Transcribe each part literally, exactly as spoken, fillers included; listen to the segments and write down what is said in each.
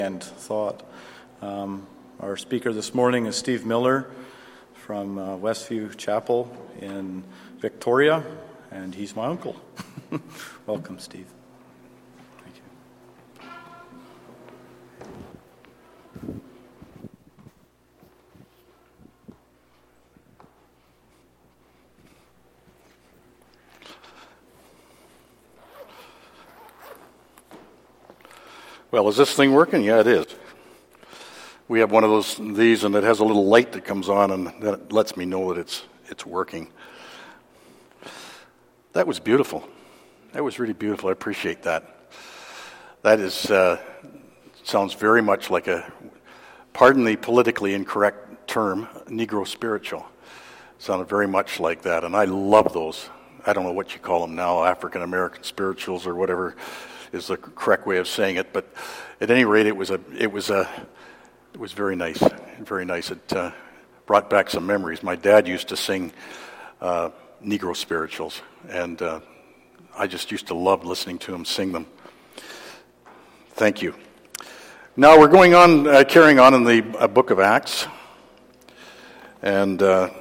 And thought. Um, our speaker this morning is Steve Miller from uh, Westview Chapel in Victoria, and he's my uncle. Welcome, Steve. Thank you. Well, is this thing working? Yeah, it is. We have one of those these, and it has a little light that comes on, and that lets me know that it's it's working. That was beautiful. That was really beautiful. I appreciate that. That is uh, sounds very much like a, pardon the politically incorrect term, Negro spiritual. Sounded very much like that, and I love those. I don't know what you call them now, African American spirituals or whatever is the correct way of saying it, but at any rate, it was a, it was a, it was very nice, very nice. It uh, brought back some memories. My dad used to sing uh, Negro spirituals, and uh, I just used to love listening to him sing them. Thank you. Now we're going on, uh, carrying on in the uh, book of Acts, and uh,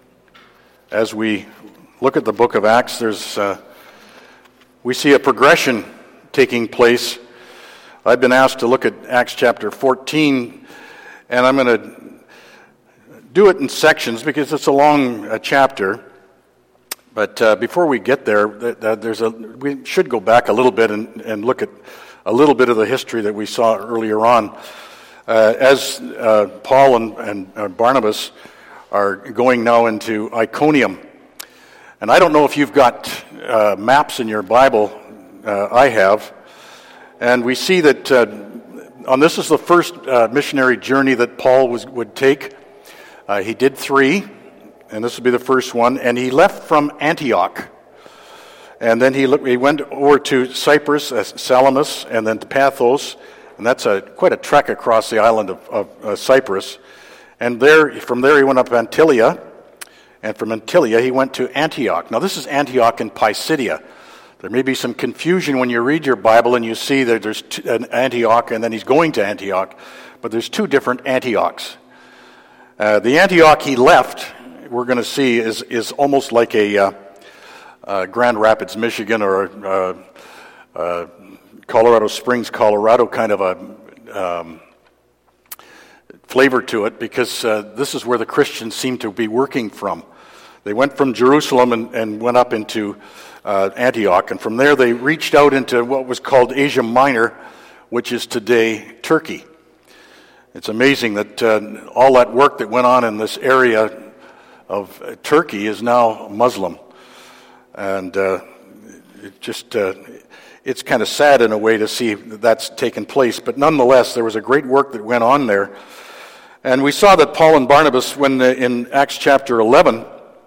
as we look at the book of Acts, there's uh, we see a progression taking place. I've been asked to look at Acts chapter fourteen, and I'm going to do it in sections because it's a long uh, chapter. But uh, before we get there, th- th- there's a we should go back a little bit and, and look at a little bit of the history that we saw earlier on. Uh, as uh, Paul and, and uh, Barnabas are going now into Iconium, and I don't know if you've got uh, maps in your Bible. Uh, I have, and we see that uh, on this is the first uh, missionary journey that Paul was, would take. Uh, he did three, and this will be the first one, and he left from Antioch, and then he, he went over to Cyprus, uh, Salamis, and then to Paphos, and that's a quite a trek across the island of, of uh, Cyprus, and there from there he went up Antilia, and from Antilia he went to Antioch. Now this is Antioch in Pisidia. There may be some confusion when you read your Bible and you see that there's an Antioch and then he's going to Antioch, but there's two different Antiochs. Uh, the Antioch he left, we're going to see, is is almost like a uh, uh, Grand Rapids, Michigan, or uh, uh, Colorado Springs, Colorado kind of a um, flavor to it, because uh, this is where the Christians seem to be working from. They went from Jerusalem and, and went up into Uh, Antioch, and from there they reached out into what was called Asia Minor, which is today Turkey. It's amazing that uh, all that work that went on in this area of uh, Turkey is now Muslim, and uh, it just uh, it's kind of sad in a way to see that that's taken place, but nonetheless there was a great work that went on there. And we saw that Paul and Barnabas, when uh, in Acts chapter eleven,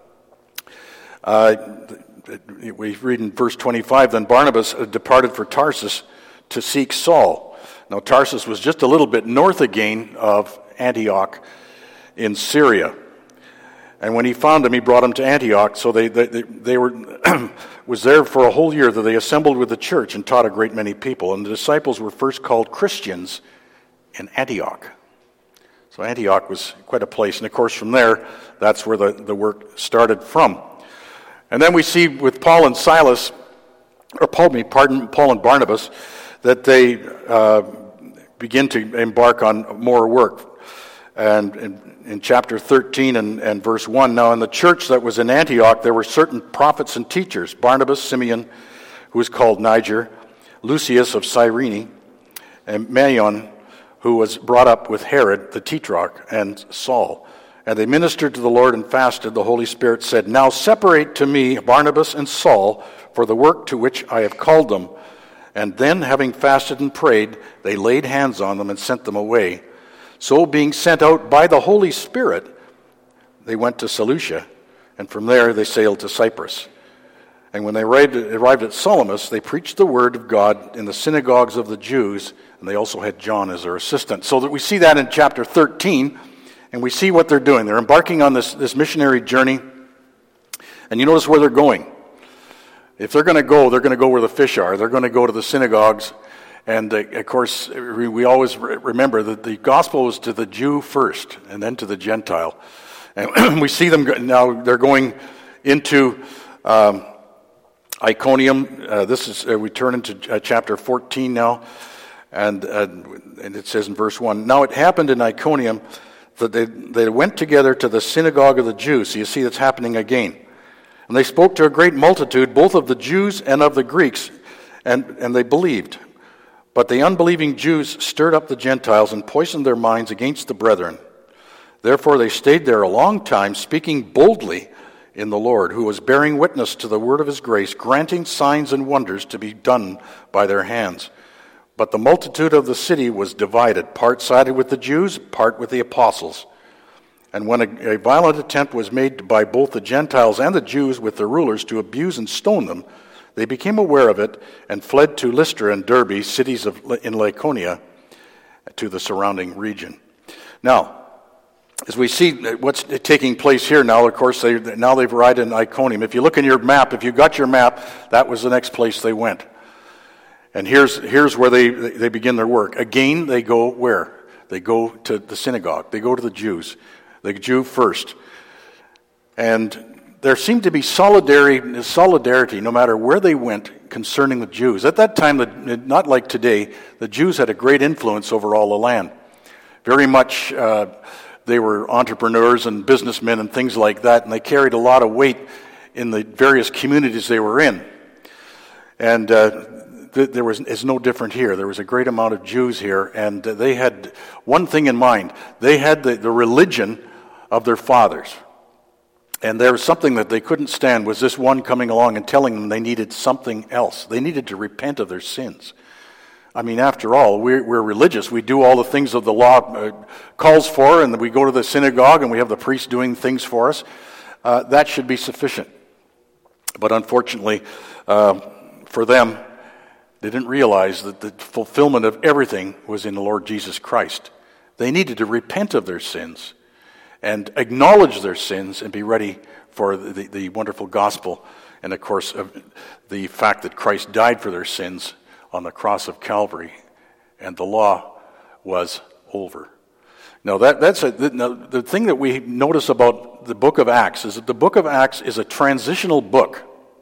uh, we read in verse twenty-five, then Barnabas departed for Tarsus to seek Saul. Now Tarsus was just a little bit north again of Antioch in Syria. And when he found him, he brought him to Antioch. So they they, they were was there for a whole year that they assembled with the church and taught a great many people. And the disciples were first called Christians in Antioch. So Antioch was quite a place. And of course from there, that's where the, the work started from. And then we see with Paul and Silas, or pardon me, pardon, Paul and Barnabas, that they uh, begin to embark on more work. And in, in chapter thirteen and, and verse one, now in the church that was in Antioch, there were certain prophets and teachers, Barnabas, Simeon, who was called Niger, Lucius of Cyrene, and Manaen, who was brought up with Herod the Tetrarch, and Saul. And they ministered to the Lord and fasted. The Holy Spirit said, now separate to me Barnabas and Saul for the work to which I have called them. And then, having fasted and prayed, they laid hands on them and sent them away. So being sent out by the Holy Spirit, they went to Seleucia, and from there they sailed to Cyprus. And when they arrived, arrived at Salamis, they preached the word of God in the synagogues of the Jews, and they also had John as their assistant. So that we see that in chapter thirteen. And we see what they're doing. They're embarking on this, this missionary journey. And you notice where they're going. If they're going to go, they're going to go where the fish are. They're going to go to the synagogues And uh, of course, we, we always re- remember that the gospel was to the Jew first and then to the Gentile. And we see them go, now, they're going into um, Iconium. Uh, this is, uh, we turn into uh, chapter fourteen now. And, uh, and it says in verse one, "Now it happened in Iconium that they, they went together to the synagogue of the Jews." So you see that's happening again. "And they spoke to a great multitude, both of the Jews and of the Greeks, and, and they believed. But the unbelieving Jews stirred up the Gentiles and poisoned their minds against the brethren. Therefore they stayed there a long time, speaking boldly in the Lord, who was bearing witness to the word of his grace, granting signs and wonders to be done by their hands. But the multitude of the city was divided, part sided with the Jews, part with the apostles. And when a, a violent attempt was made by both the Gentiles and the Jews with their rulers to abuse and stone them, they became aware of it and fled to Lystra and Derbe, cities of, in Lycaonia, to the surrounding region." Now, as we see what's taking place here now, of course, they, now they've arrived in Iconium. If you look in your map, if you got your map, that was the next place they went. And here's here's where they, they begin their work. Again, they go where? They go to the synagogue. They go to the Jews. The Jew first. And there seemed to be solidarity, solidarity no matter where they went concerning the Jews. At that time, not like today, the Jews had a great influence over all the land. Very much, uh, they were entrepreneurs and businessmen and things like that, and they carried a lot of weight in the various communities they were in. And uh, there was is no different here. There was a great amount of Jews here, and they had one thing in mind. They had the, the religion of their fathers. And there was something that they couldn't stand, was this one coming along and telling them they needed something else. They needed to repent of their sins. I mean, after all, we're, we're religious. We do all the things that the law uh, calls for, and we go to the synagogue and we have the priest doing things for us. Uh, that should be sufficient. But unfortunately, uh, for them, they didn't realize that the fulfillment of everything was in the Lord Jesus Christ. They needed to repent of their sins and acknowledge their sins and be ready for the, the wonderful gospel, and of course of the fact that Christ died for their sins on the cross of Calvary, and the law was over. Now that that's a, now, the thing that we notice about the book of Acts is that the book of Acts is a transitional book.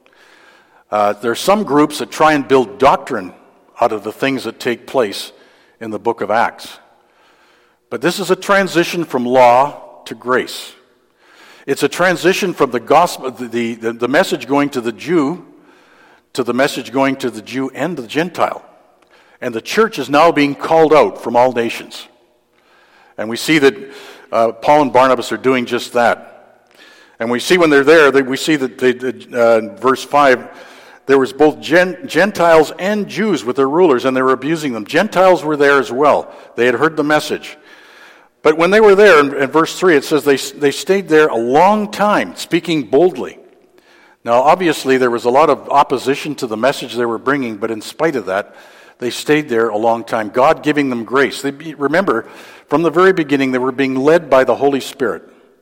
Uh, there are some groups that try and build doctrine out of the things that take place in the book of Acts. But this is a transition from law to grace. It's a transition from the gospel, the, the, the message going to the Jew, to the message going to the Jew and the Gentile. And the church is now being called out from all nations. And we see that uh, Paul and Barnabas are doing just that. And we see when they're there, they, we see that they, uh, verse five, there was both Gen, Gentiles and Jews with their rulers, and they were abusing them. Gentiles were there as well. They had heard the message. But when they were there, in, in verse three, it says they, they stayed there a long time, speaking boldly. Now, obviously, there was a lot of opposition to the message they were bringing, but in spite of that, they stayed there a long time, God giving them grace. They, remember, from the very beginning, they were being led by the Holy Spirit.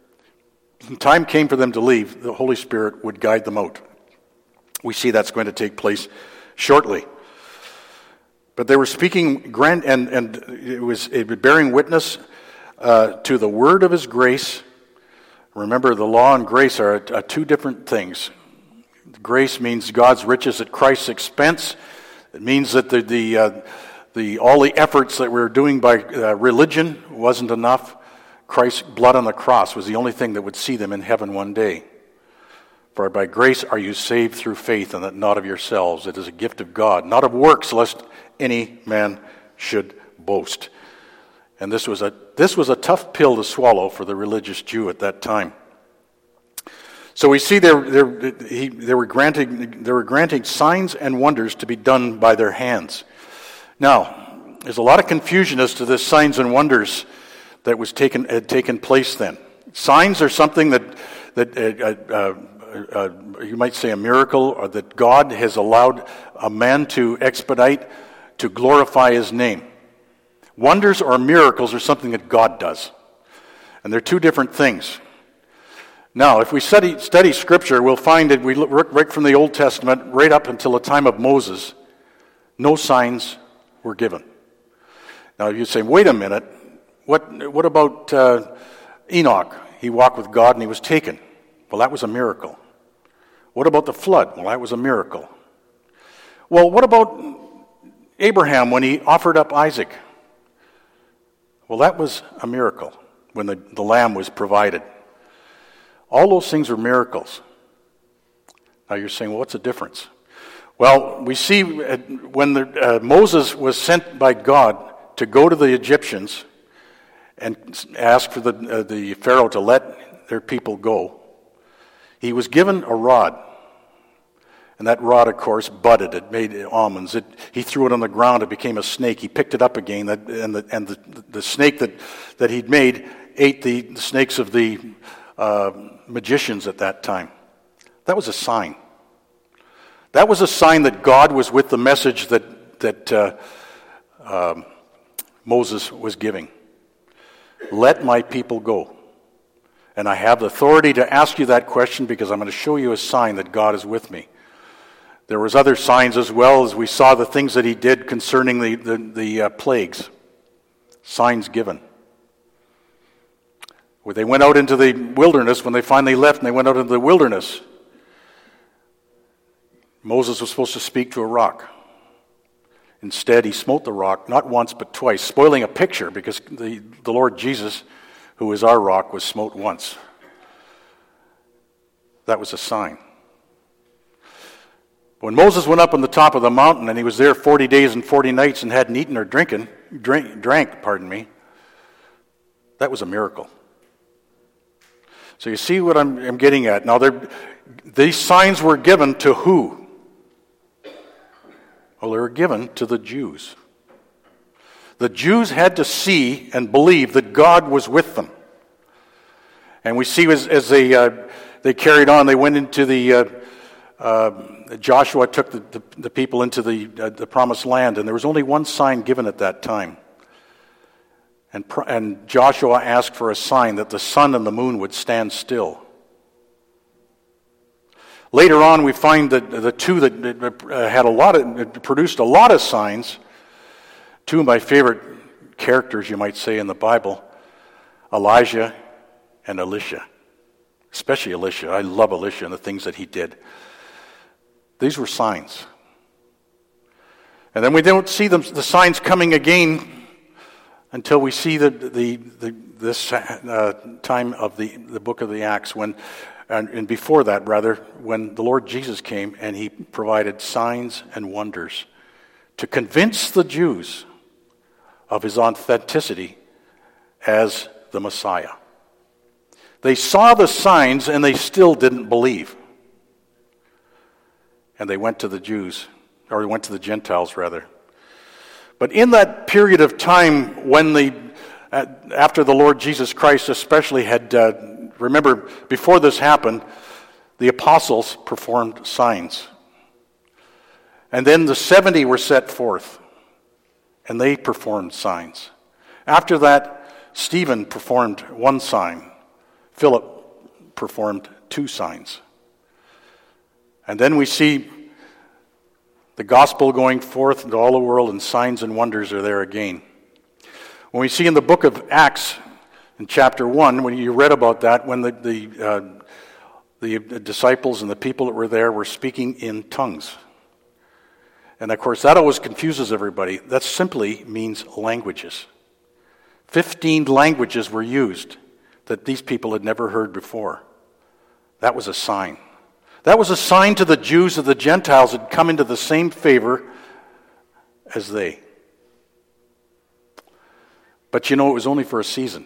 When time came for them to leave, the Holy Spirit would guide them out. We see that's going to take place shortly. But they were speaking, grand, and, and it was it was bearing witness uh, to the word of his grace. Remember, the law and grace are, are two different things. Grace means God's riches at Christ's expense. It means that the the, uh, the all the efforts that we were doing by uh, religion wasn't enough. Christ's blood on the cross was the only thing that would see them in heaven one day. For by grace are you saved through faith, and that not of yourselves. It is a gift of God, not of works, lest any man should boast. And this was a this was a tough pill to swallow for the religious Jew at that time. So we see they they they were granting they were granting signs and wonders to be done by their hands. Now, there's a lot of confusion as to this signs and wonders that was taken had taken place then. Signs are something that that uh, uh, uh, you might say a miracle, or that God has allowed a man to expedite to glorify his name. Wonders or miracles are something that God does. And they're two different things. Now, if we study, study Scripture, we'll find that we look right from the Old Testament right up until the time of Moses, no signs, were given. Now you say, wait a minute, what, what about uh, Enoch? He walked with God and he was taken. Well, that was a miracle. What about the flood? Well, that was a miracle. Well, what about Abraham when he offered up Isaac? Well, that was a miracle when the, the lamb was provided. All those things were miracles. Now you're saying, well, what's the difference? Well, we see when the, uh, Moses was sent by God to go to the Egyptians and ask for the, uh, the Pharaoh to let their people go, he was given a rod. And that rod, of course, budded. It made almonds. It, he threw it on the ground. It became a snake. He picked it up again. That, and the, and the, the snake that, that he'd made ate the, the snakes of the uh, magicians at that time. That was a sign. That was a sign that God was with the message that, that uh, um, Moses was giving. Let my people go. And I have the authority to ask you that question because I'm going to show you a sign that God is with me. There was other signs as well, as we saw the things that he did concerning the, the, the uh, plagues. Signs given. When they went out into the wilderness, when they finally left and they went out into the wilderness, Moses was supposed to speak to a rock. Instead, he smote the rock, not once but twice, spoiling a picture because the, the Lord Jesus, who is our rock, was smote once. That was a sign. When Moses went up on the top of the mountain and he was there forty days and forty nights and hadn't eaten or drinking, drink, drank, pardon me, that was a miracle. So you see what I'm, I'm getting at. Now, these signs were given to who? Well, they were given to the Jews. The Jews had to see and believe that God was with them. And we see as, as they uh, they carried on, they went into the... Uh, uh, Joshua took the, the, the people into the, uh, the promised land, and there was only one sign given at that time. And, and Joshua asked for a sign that the sun and the moon would stand still. Later on, we find that the two that had a lot of, produced a lot of signs, two of my favorite characters, you might say, in the Bible, Elijah and Elisha. Especially Elisha. I love Elisha and the things that he did. These were signs. And then we don't see them, the signs coming again until we see the, the, the this uh, time of the, the book of the Acts, when, and, and before that, rather, when the Lord Jesus came and he provided signs and wonders to convince the Jews of his authenticity as the Messiah. They saw the signs and they still didn't believe. And they went to the Jews, or they went to the Gentiles, rather. But in that period of time when the, after the Lord Jesus Christ especially had, uh, remember, before this happened, the apostles performed signs. And then the seventy were set forth, and they performed signs. After that, Stephen performed one sign. Philip performed two signs. And then we see the gospel going forth into all the world, and signs and wonders are there again. When we see in the book of Acts, in chapter one, when you read about that, when the the, uh, the disciples and the people that were there were speaking in tongues. And of course, that always confuses everybody. That simply means languages. Fifteen languages were used that these people had never heard before. That was a sign. That was a sign to the Jews that the Gentiles had come into the same favor as they. But you know, it was only for a season.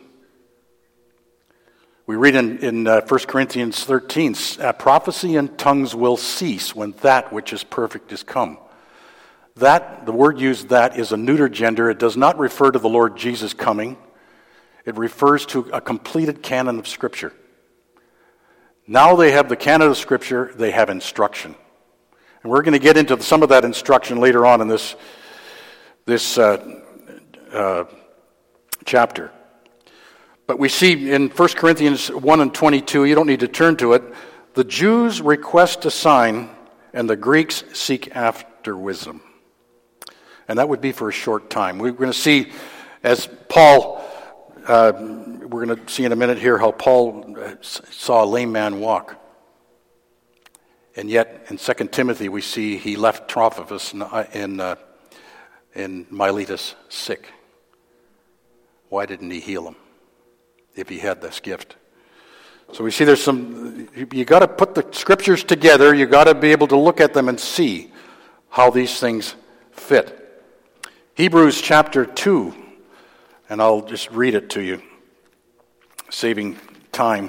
We read in, in uh, First Corinthians thirteen, uh, prophecy and tongues will cease when that which is perfect is come. That, the word used, that, is a neuter gender. It does not refer to the Lord Jesus coming. It refers to a completed canon of Scripture. Now they have the canon of Scripture, they have instruction. And we're going to get into some of that instruction later on in this, this uh, uh, chapter. But we see in First Corinthians one and twenty-two, you don't need to turn to it, the Jews request a sign and the Greeks seek after wisdom. and that would be for a short time. We're going to see, as Paul, uh, we're going to see in a minute here how Paul saw a lame man walk. And yet, in Second Timothy, we see he left Trophimus in, uh, in Miletus sick. Why didn't he heal him if he had this gift? So we see there's some, you, you got to put the scriptures together, you got to be able to look at them and see how these things fit. Hebrews chapter two, and I'll just read it to you, saving time.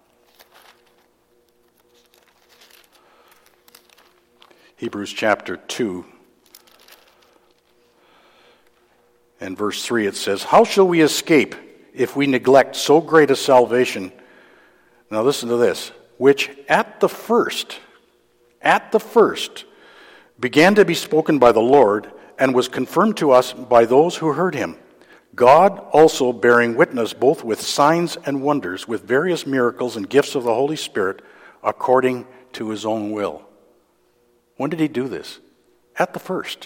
Hebrews chapter two and verse three, it says, "How shall we escape if we neglect so great a salvation?" Now listen to this. "Which at the first, at the first, began to be spoken by the Lord, and was confirmed to us by those who heard him. God also bearing witness both with signs and wonders, with various miracles and gifts of the Holy Spirit, according to his own will." When did he do this? At the first.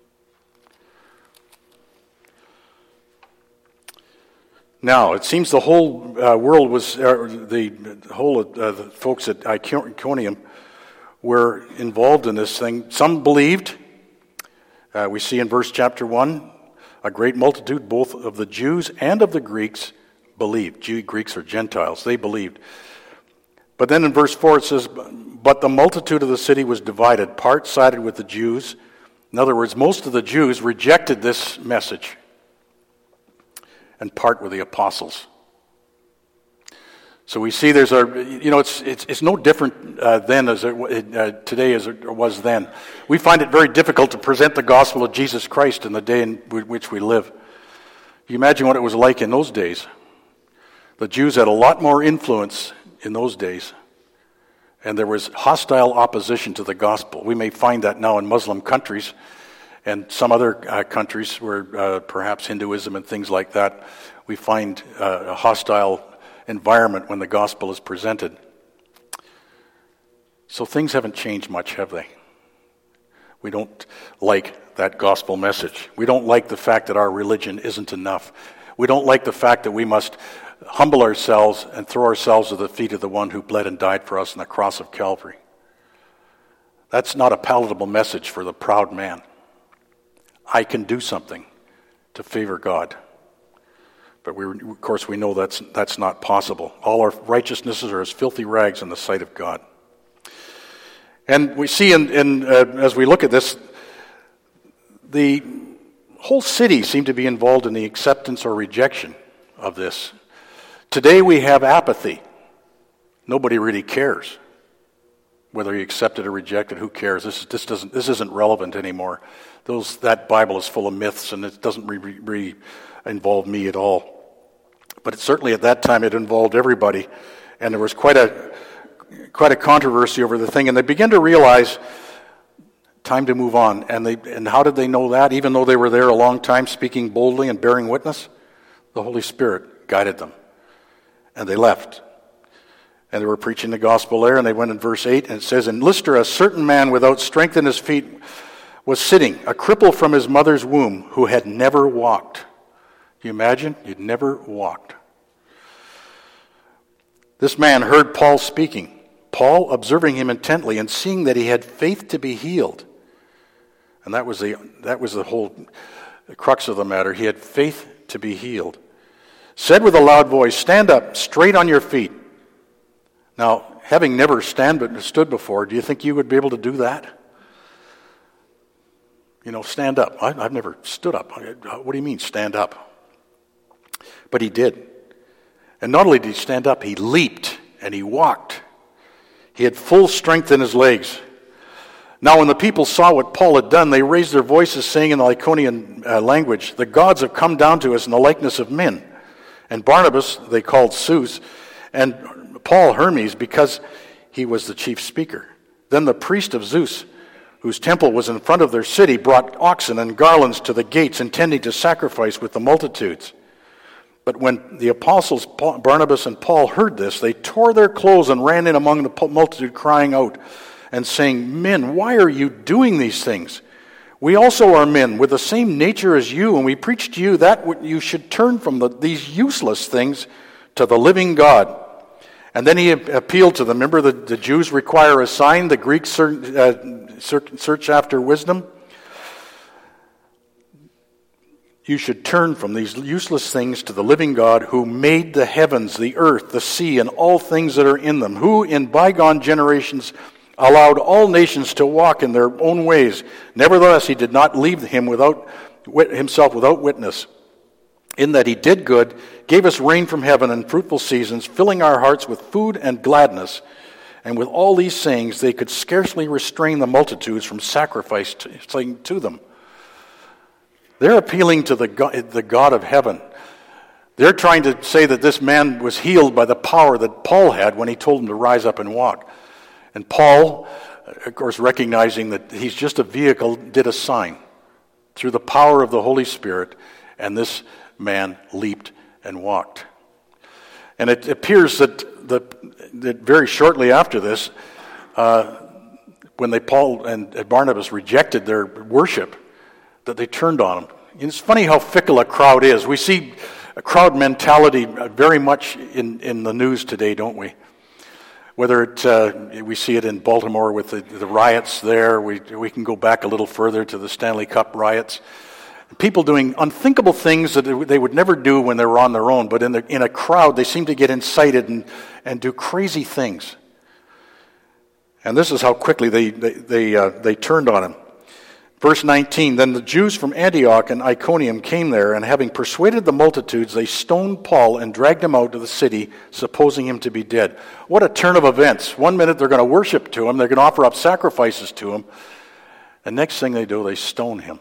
Now, it seems the whole uh, world was, uh, the, the whole uh, the folks at Iconium were involved in this thing. Some believed. Uh, we see in verse chapter one, a great multitude, both of the Jews and of the Greeks, believed. Jew, Greeks or Gentiles, they believed. But then in verse four it says, "But the multitude of the city was divided. Part sided with the Jews." In other words, most of the Jews rejected this message, and part were the apostles. So we see there's a, you know, it's it's, it's no different uh, then as it, uh, today as it was then. We find it very difficult to present the gospel of Jesus Christ in the day in which we live. You imagine what it was like in those days. The Jews had a lot more influence in those days, and there was hostile opposition to the gospel. We may find that now in Muslim countries and some other uh, countries where uh, perhaps Hinduism and things like that, we find uh, a hostile environment when the gospel is presented. So things haven't changed much, have they? We don't like that gospel message. We don't like the fact that our religion isn't enough. We don't like the fact that we must humble ourselves and throw ourselves at the feet of the one who bled and died for us on the cross of Calvary. That's not a palatable message for the proud man. I can do something to favor God. But we, of course we know that's that's not possible. All our righteousnesses are as filthy rags in the sight of God. And we see in, in uh, as we look at this, the whole city seemed to be involved in the acceptance or rejection of this. Today we have apathy. Nobody really cares whether you accept it or reject it. Who cares? This this doesn't this isn't relevant anymore. Those that Bible is full of myths, and it doesn't really re, re involve me at all. But it, certainly at that time it involved everybody, and there was quite a quite a controversy over the thing. And they began to realize time to move on. And they and how did they know that? Even though they were there a long time, speaking boldly and bearing witness, the Holy Spirit guided them. And they left. And they were preaching the gospel there, and they went in verse eight, and it says, "In Lystra a certain man without strength in his feet was sitting, a cripple from his mother's womb, who had never walked." Do you imagine? He'd never walked. This man heard Paul speaking. Paul, observing him intently and seeing that he had faith to be healed. And that was the that was the whole crux of the matter. He had faith to be healed. Said with a loud voice, "Stand up, straight on your feet." Now, having never stand but stood before, do you think you would be able to do that? You know, stand up. I, I've never stood up. What do you mean, stand up? But he did. And not only did he stand up, he leaped and he walked. He had full strength in his legs. Now when the people saw what Paul had done, they raised their voices, saying in the Lycaonian uh, language, "The gods have come down to us in the likeness of men." And Barnabas they called Zeus, and Paul Hermes, because he was the chief speaker. Then the priest of Zeus, whose temple was in front of their city, brought oxen and garlands to the gates, intending to sacrifice with the multitudes. But when the apostles Barnabas and Paul heard this, they tore their clothes and ran in among the multitude, crying out and saying, "Men, why are you doing these things? We also are men with the same nature as you, and we preach to you that you should turn from the, these useless things to the living God. And then he appealed to them. Remember, the, the Jews require a sign, the Greeks search, uh, search after wisdom. You should turn from these useless things to the living God who made the heavens, the earth, the sea, and all things that are in them, who in bygone generations allowed all nations to walk in their own ways. Nevertheless, he did not leave him without himself without witness, in that he did good, gave us rain from heaven and fruitful seasons, filling our hearts with food and gladness. And with all these sayings, they could scarcely restrain the multitudes from sacrificing to them. They're appealing to the God, the God of heaven. They're trying to say that this man was healed by the power that Paul had when he told him to rise up and walk. And Paul, of course, recognizing that he's just a vehicle, did a sign through the power of the Holy Spirit, and this man leaped and walked. And it appears that, the, that very shortly after this, uh, when they Paul and Barnabas rejected their worship, that they turned on him. It's funny how fickle a crowd is. We see a crowd mentality very much in, in the news today, don't we? Whether it, uh, we see it in Baltimore with the, the riots there, we, we can go back a little further to the Stanley Cup riots. People doing unthinkable things that they would never do when they were on their own, but in, the, in a crowd they seem to get incited and, and do crazy things. And this is how quickly they, they, they, uh, they turned on him. Verse nineteen, then the Jews from Antioch and Iconium came there, and having persuaded the multitudes, they stoned Paul and dragged him out of the city, supposing him to be dead. What a turn of events. One minute they're going to worship to him, they're going to offer up sacrifices to him, and next thing they do, they stone him.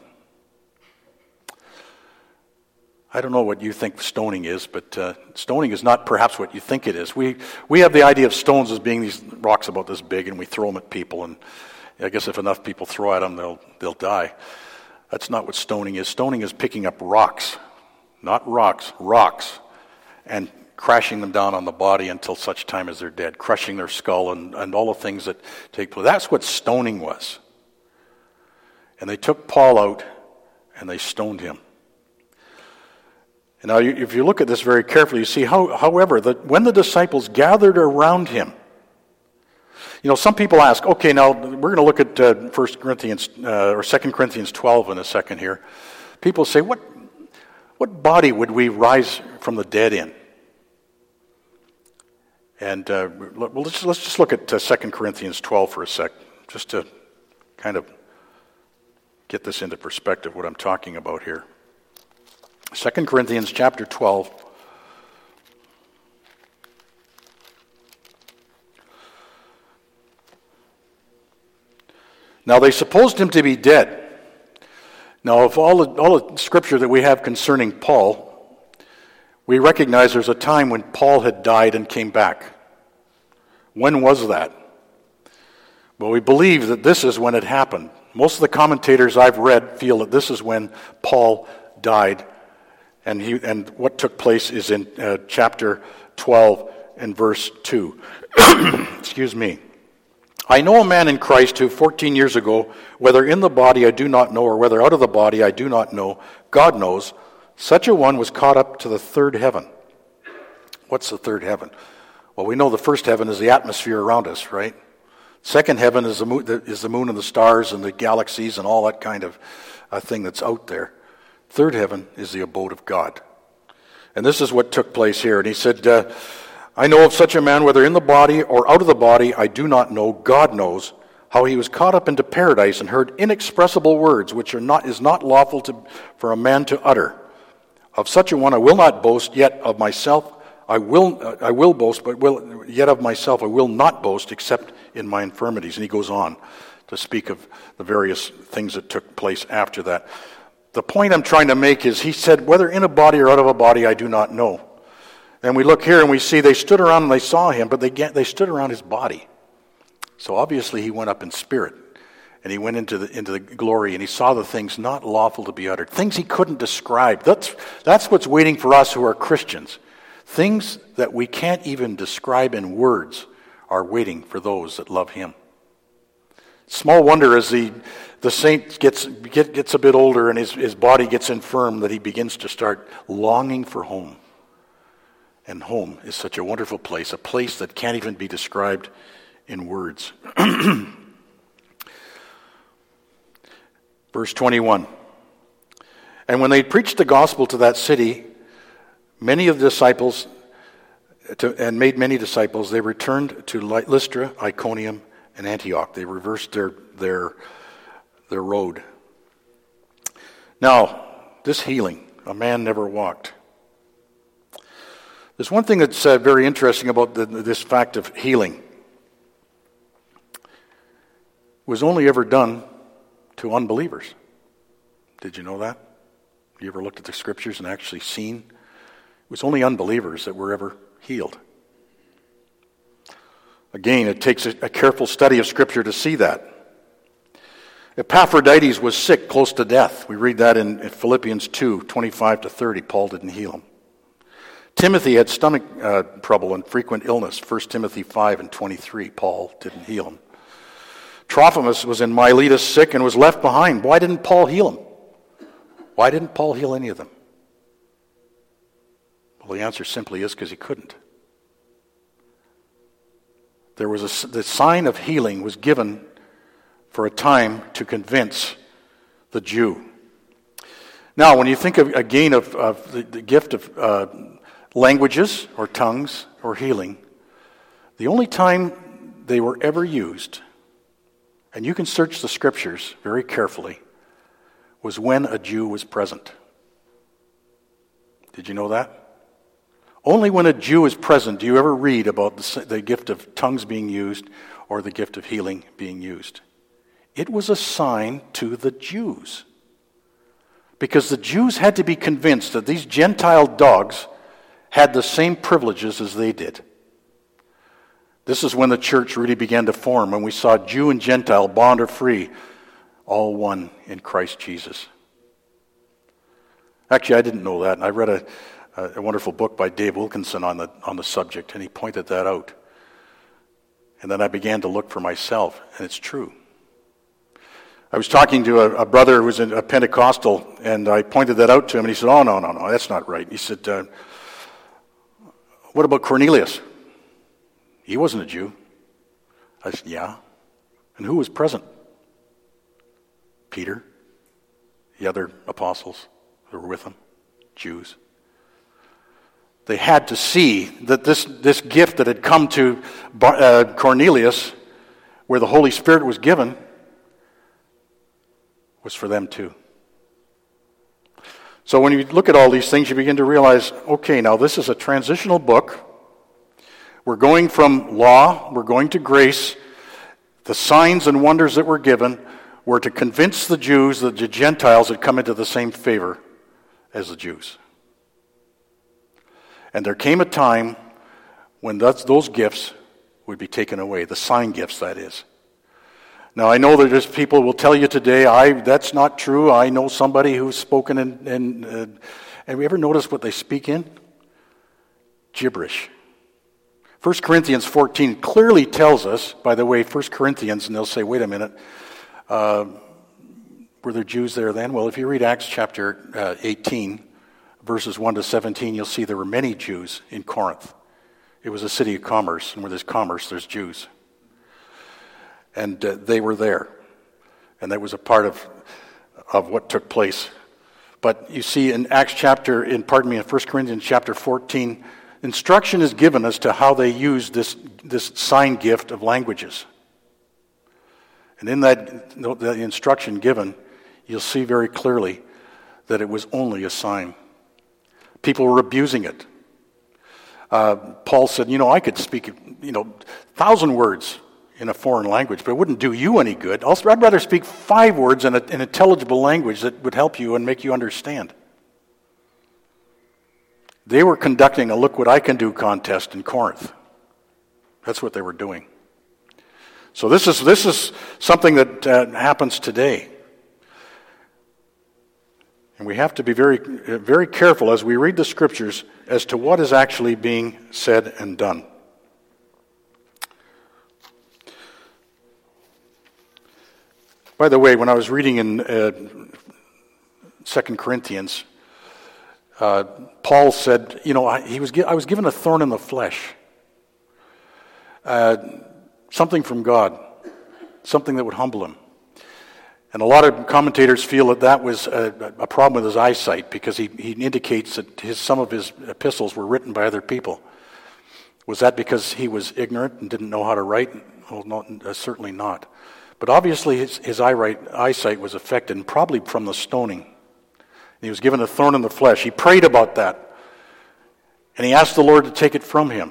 I don't know what you think stoning is, but uh, stoning is not perhaps what you think it is. We, we have the idea of stones as being these rocks about this big, and we throw them at people, and I guess if enough people throw at them, they'll they'll die. That's not what stoning is. Stoning is picking up rocks, not rocks, rocks, and crashing them down on the body until such time as they're dead, crushing their skull and, and all the things that take place. That's what stoning was. And they took Paul out and they stoned him. And now, if you look at this very carefully, you see, how, however, that when the disciples gathered around him, you know, some people ask, okay, now we're going to look at uh, First Corinthians uh, or Second Corinthians twelve in a second here. People say, what what body would we rise from the dead in? And uh, well, let's let's just look at uh, Second Corinthians twelve for a sec, just to kind of get this into perspective, what I'm talking about here. Second Corinthians chapter twelve. Now they supposed him to be dead. Now, of all the, all the scripture that we have concerning Paul, we recognize there's a time when Paul had died and came back. When was that? Well, we believe that this is when it happened. Most of the commentators I've read feel that this is when Paul died, and he and what took place is in uh, chapter twelve and verse two. Excuse me. I know a man in Christ who fourteen years ago, whether in the body I do not know, or whether out of the body I do not know, God knows, such a one was caught up to the third heaven. What's the third heaven? Well, we know the first heaven is the atmosphere around us, right? Second heaven is the moon, is the moon and the stars and the galaxies and all that kind of uh, thing that's out there. Third heaven is the abode of God. And this is what took place here. And he said, uh, I know of such a man, whether in the body or out of the body, I do not know. God knows how he was caught up into paradise and heard inexpressible words, which are not is not lawful to, for a man to utter. Of such a one I will not boast, yet of myself I will uh, I will boast, but will yet of myself I will not boast, except in my infirmities. And he goes on to speak of the various things that took place after that. The point I'm trying to make is, he said, whether in a body or out of a body, I do not know. And we look here and we see they stood around and they saw him, but they get, they stood around his body. So obviously he went up in spirit, and he went into the into the glory, and he saw the things not lawful to be uttered, things he couldn't describe. That's that's what's waiting for us who are Christians. Things that we can't even describe in words are waiting for those that love him. Small wonder as the, the saint gets, get, gets a bit older and his, his body gets infirm that he begins to start longing for home. And home is such a wonderful place, a place that can't even be described in words. Verse twenty-one. And when they preached the gospel to that city, many of the disciples, to, and made many disciples, they returned to Lystra, Iconium, and Antioch. They reversed their their their road. Now, this healing, a man never walked. There's one thing that's uh, very interesting about the, this fact of healing. It was only ever done to unbelievers. Did you know that? You ever looked at the scriptures and actually seen? It was only unbelievers that were ever healed. Again, it takes a, a careful study of scripture to see that. Epaphroditus was sick, close to death. We read that in, in Philippians two, twenty-five to thirty. Paul didn't heal him. Timothy had stomach uh, trouble and frequent illness. First Timothy five and twenty-three. Paul didn't heal him. Trophimus was in Miletus sick and was left behind. Why didn't Paul heal him? Why didn't Paul heal any of them? Well, the answer simply is because he couldn't. There was a, the sign of healing was given for a time to convince the Jew. Now, when you think of, again of, of the, the gift of uh, languages or tongues or healing, the only time they were ever used, and you can search the scriptures very carefully, was when a Jew was present. Did you know that? Only when a Jew is present do you ever read about the, the gift of tongues being used or the gift of healing being used. It was a sign to the Jews. Because the Jews had to be convinced that these Gentile dogs had the same privileges as they did. This is when the church really began to form, when we saw Jew and Gentile, bond or free, all one in Christ Jesus. Actually, I didn't know that, and I read a, a wonderful book by Dave Wilkinson on the on the subject, and he pointed that out. And then I began to look for myself, and it's true. I was talking to a, a brother who was a Pentecostal, and I pointed that out to him, and he said, oh, no, no, no, that's not right. He said, uh, what about Cornelius? He wasn't a Jew. I said, yeah. And who was present? Peter, the other apostles who were with him, Jews. They had to see that this, this gift that had come to uh, Cornelius, where the Holy Spirit was given, was for them too. So when you look at all these things, you begin to realize, okay, now this is a transitional book. We're going from law, we're going to grace. The signs and wonders that were given were to convince the Jews that the Gentiles had come into the same favor as the Jews. And there came a time when those gifts would be taken away, the sign gifts, that is. Now, I know that there's people will tell you today, I that's not true. I know somebody who's spoken in, in uh, have you ever noticed what they speak in? Gibberish. First Corinthians fourteen clearly tells us, by the way, First Corinthians, and they'll say, wait a minute, uh, were there Jews there then? Well, if you read Acts chapter uh, eighteen, verses one to seventeen, you'll see there were many Jews in Corinth. It was a city of commerce, and where there's commerce, there's Jews. And uh, they were there. And that was a part of of what took place. But you see in Acts chapter, in pardon me, in First Corinthians chapter fourteen, instruction is given as to how they use this, this sign gift of languages. And in that the instruction given, you'll see very clearly that it was only a sign. People were abusing it. Uh, Paul said, you know, I could speak, you know, thousand words in a foreign language, but it wouldn't do you any good. Also, I'd rather speak five words in an intelligible language that would help you and make you understand. They were conducting a look what I can do contest in Corinth. That's what they were doing. So this is this is something that uh, happens today. And we have to be very, very careful as we read the scriptures as to what is actually being said and done. By the way, when I was reading in uh, Second Corinthians, uh, Paul said, you know, I, he was I was given a thorn in the flesh, uh, something from God, something that would humble him. And a lot of commentators feel that that was a, a problem with his eyesight, because he, he indicates that his, some of his epistles were written by other people. Was that because he was ignorant and didn't know how to write? Well, not, uh, certainly not. But obviously his, his eyesight, eyesight was affected, and probably from the stoning. He was given a thorn in the flesh. He prayed about that. And he asked the Lord to take it from him.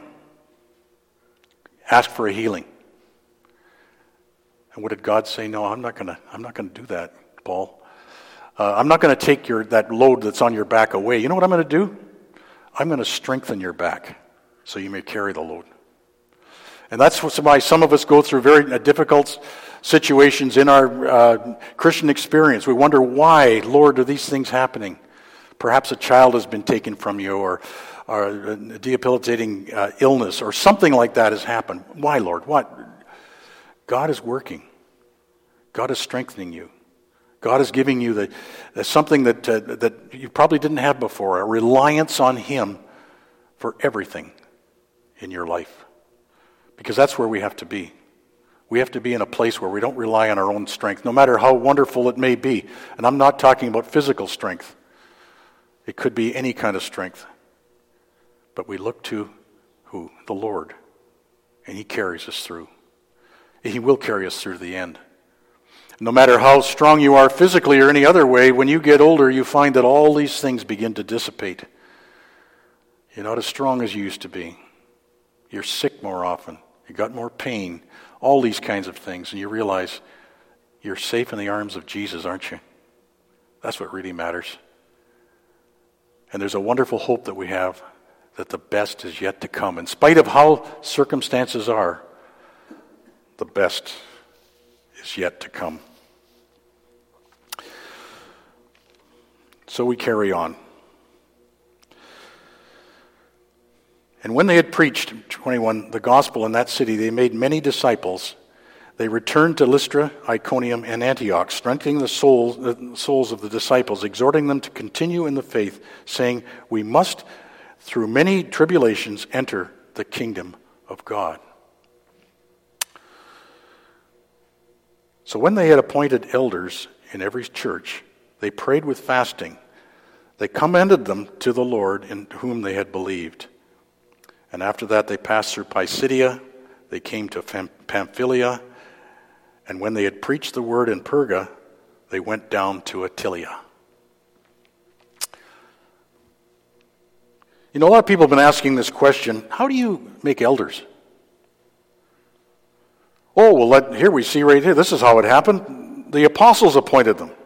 Asked for a healing. And what did God say? No, I'm not going to. I'm not going to do that, Paul. Uh, I'm not going to take your that load that's on your back away. You know what I'm going to do? I'm going to strengthen your back so you may carry the load. And that's why some of us go through very uh, difficult situations in our uh, Christian experience. We wonder, why, Lord, are these things happening? Perhaps a child has been taken from you, or, or a debilitating uh, illness, or something like that has happened. Why, Lord? What? God is working. God is strengthening you. God is giving you the, the something that uh, that you probably didn't have before, a reliance on Him for everything in your life. Because that's where we have to be. We have to be in a place where we don't rely on our own strength, no matter how wonderful it may be. And I'm not talking about physical strength. It could be any kind of strength. But we look to who? The Lord. And He carries us through. He will carry us through to the end. No matter how strong you are physically or any other way, when you get older, you find that all these things begin to dissipate. You're not as strong as you used to be. You're sick more often. You got more pain. All these kinds of things. And you realize you're safe in the arms of Jesus, aren't you? That's what really matters. And there's a wonderful hope that we have that the best is yet to come. In spite of how circumstances are, the best is yet to come. So we carry on. And when they had preached, twenty-one, the gospel in that city, they made many disciples. They returned to Lystra, Iconium, and Antioch, strengthening the souls, the souls of the disciples, exhorting them to continue in the faith, saying, we must, through many tribulations, enter the kingdom of God. So when they had appointed elders in every church, they prayed with fasting. They commended them to the Lord in whom they had believed. And after that they passed through Pisidia, they came to Pamphylia, and when they had preached the word in Perga, they went down to Attalia. You know, a lot of people have been asking this question, how do you make elders? Oh, well, let, here we see right here, this is how it happened. The apostles appointed them.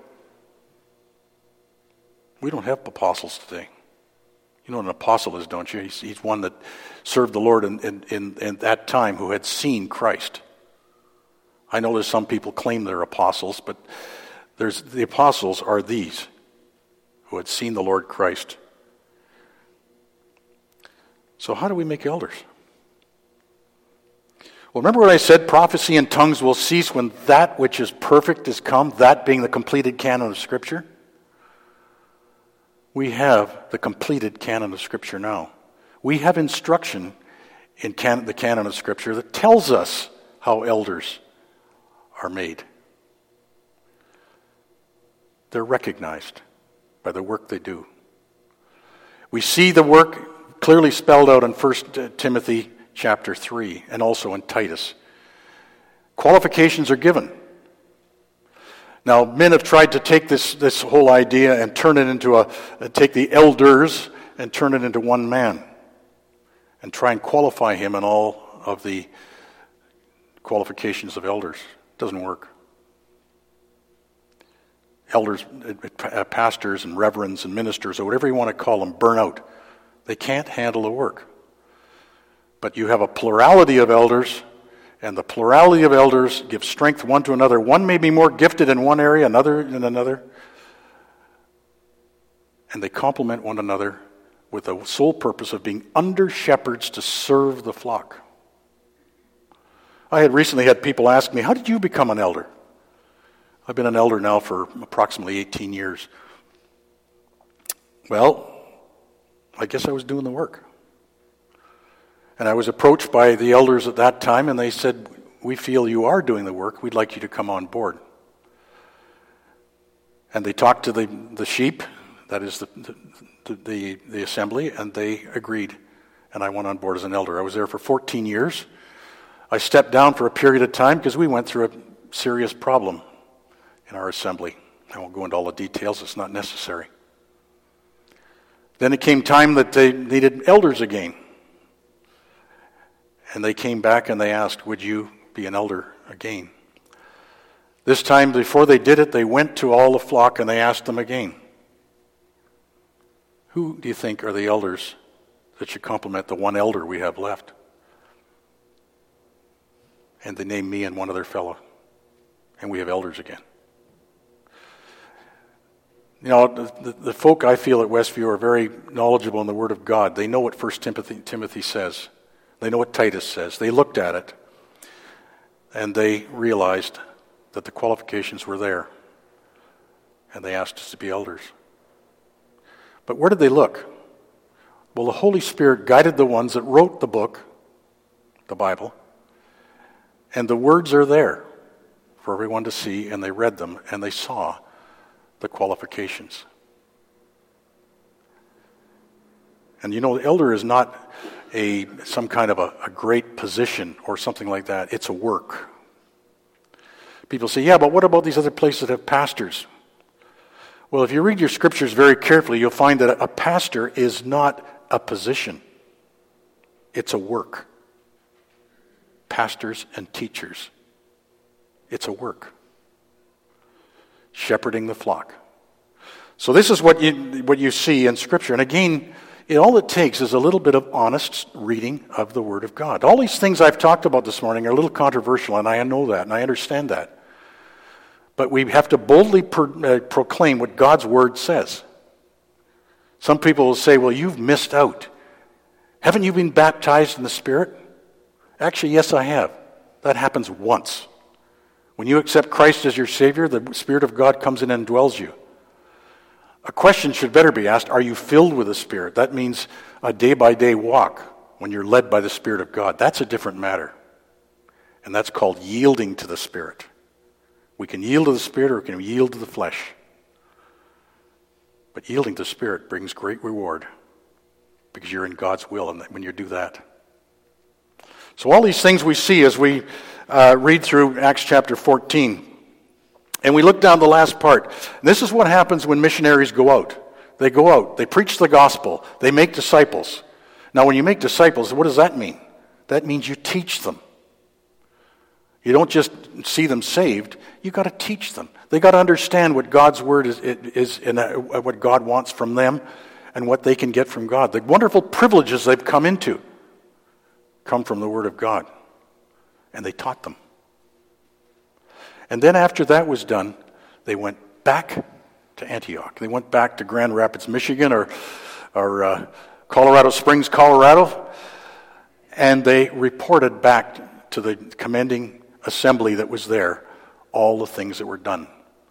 We don't have apostles today. You know what an apostle is, don't you? He's, he's one that served the Lord in, in, in, in that time, who had seen Christ. I know there's some people claim they're apostles, but there's the apostles are these who had seen the Lord Christ. So how do we make elders? Well, remember what I said, prophecy and tongues will cease when that which is perfect is come, that being the completed canon of Scripture. We have the completed canon of Scripture now. We have instruction in can- the canon of Scripture that tells us how elders are made. They're recognized by the work they do. We see the work clearly spelled out in First Timothy chapter three and also in Titus. Qualifications are given. Now, men have tried to take this, this whole idea and turn it into a, take the elders and turn it into one man and try and qualify him in all of the qualifications of elders. It doesn't work. Elders, pastors and reverends and ministers, or whatever you want to call them, burn out. They can't handle the work. But you have a plurality of elders, and the plurality of elders give strength one to another. One may be more gifted in one area, another in another. And they complement one another with the sole purpose of being under shepherds to serve the flock. I had recently had people ask me, how did you become an elder? I've been an elder now for approximately eighteen years. Well, I guess I was doing the work. And I was approached by the elders at that time, and they said, we feel you are doing the work. We'd like you to come on board. And they talked to the, the sheep, that is the, the, the, the assembly, and they agreed. And I went on board as an elder. I was there for fourteen years. I stepped down for a period of time because we went through a serious problem in our assembly. I won't go into all the details. It's not necessary. Then it came time that they needed elders again. And they came back and they asked, would you be an elder again? This time, before they did it, they went to all the flock and they asked them again, who do you think are the elders that should complement the one elder we have left? And they named me and one other fellow. And we have elders again. You know, the, the folk I feel at Westview are very knowledgeable in the Word of God. They know what First Timothy, Timothy says. They know what Titus says. They looked at it, and they realized that the qualifications were there, and they asked us to be elders. But where did they look? Well, the Holy Spirit guided the ones that wrote the book, the Bible, and the words are there for everyone to see, and they read them, and they saw the qualifications. And you know, the elder is not a some kind of a, a great position or something like that. It's a work. People say, yeah, but what about these other places that have pastors? Well, if you read your scriptures very carefully, you'll find that a pastor is not a position. It's a work. Pastors and teachers. It's a work. Shepherding the flock. So this is what you what you see in Scripture. And again, it, all it takes is a little bit of honest reading of the Word of God. All these things I've talked about this morning are a little controversial, and I know that, and I understand that. But we have to boldly pro, uh, proclaim what God's Word says. Some people will say, well, you've missed out. Haven't you been baptized in the Spirit? Actually, yes, I have. That happens once. When you accept Christ as your Savior, the Spirit of God comes in and dwells you. A question should better be asked, are you filled with the Spirit? That means a day-by-day walk when you're led by the Spirit of God. That's a different matter. And that's called yielding to the Spirit. We can yield to the Spirit or we can yield to the flesh. But yielding to the Spirit brings great reward because you're in God's will and when you do that. So all these things we see as we uh, read through Acts chapter fourteen. And we look down the last part. And this is what happens when missionaries go out. They go out. They preach the gospel. They make disciples. Now when you make disciples, what does that mean? That means you teach them. You don't just see them saved. You've got to teach them. They've got to understand what God's word is, is and what God wants from them and what they can get from God. The wonderful privileges they've come into come from the Word of God. And they taught them. And then after that was done, they went back to Antioch. They went back to Grand Rapids, Michigan, or, or uh, Colorado Springs, Colorado, and they reported back to the commending assembly that was there all the things that were done.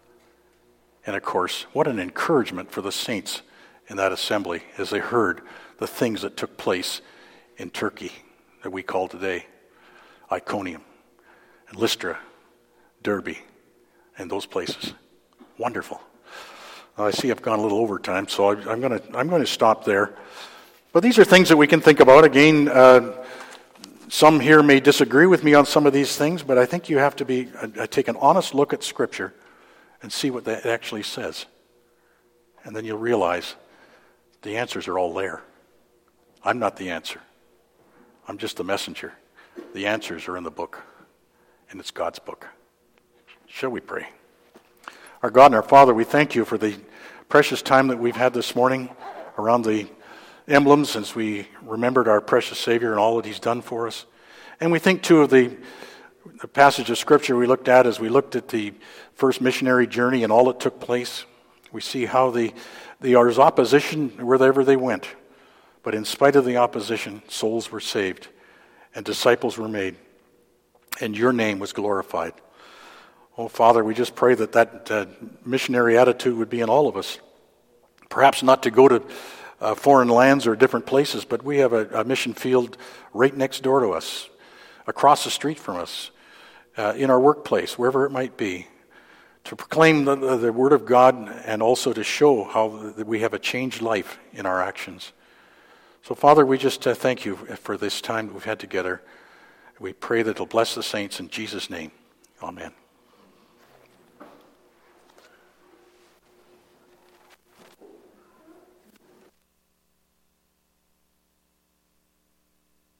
And of course, what an encouragement for the saints in that assembly as they heard the things that took place in Turkey that we call today Iconium and Lystra, Derbe, and those places. Wonderful. Uh, I see I've gone a little over time, so I, I'm going to I'm going to stop there. But these are things that we can think about. Again, uh, some here may disagree with me on some of these things, but I think you have to be uh, take an honest look at Scripture and see what that actually says. And then you'll realize the answers are all there. I'm not the answer. I'm just the messenger. The answers are in the book, and it's God's book. Shall we pray? Our God and our Father, we thank you for the precious time that we've had this morning around the emblems as we remembered our precious Savior and all that he's done for us. And we think, too, of the, the passage of Scripture we looked at as we looked at the first missionary journey and all that took place. We see how the, the, there was opposition wherever they went. But in spite of the opposition, souls were saved and disciples were made, and your name was glorified. Oh, Father, we just pray that that uh, missionary attitude would be in all of us. Perhaps not to go to uh, foreign lands or different places, but we have a, a mission field right next door to us, across the street from us, uh, in our workplace, wherever it might be, to proclaim the, the, the Word of God and also to show how that we have a changed life in our actions. So, Father, we just uh, thank you for this time that we've had together. We pray that it'll bless the saints in Jesus' name. Amen.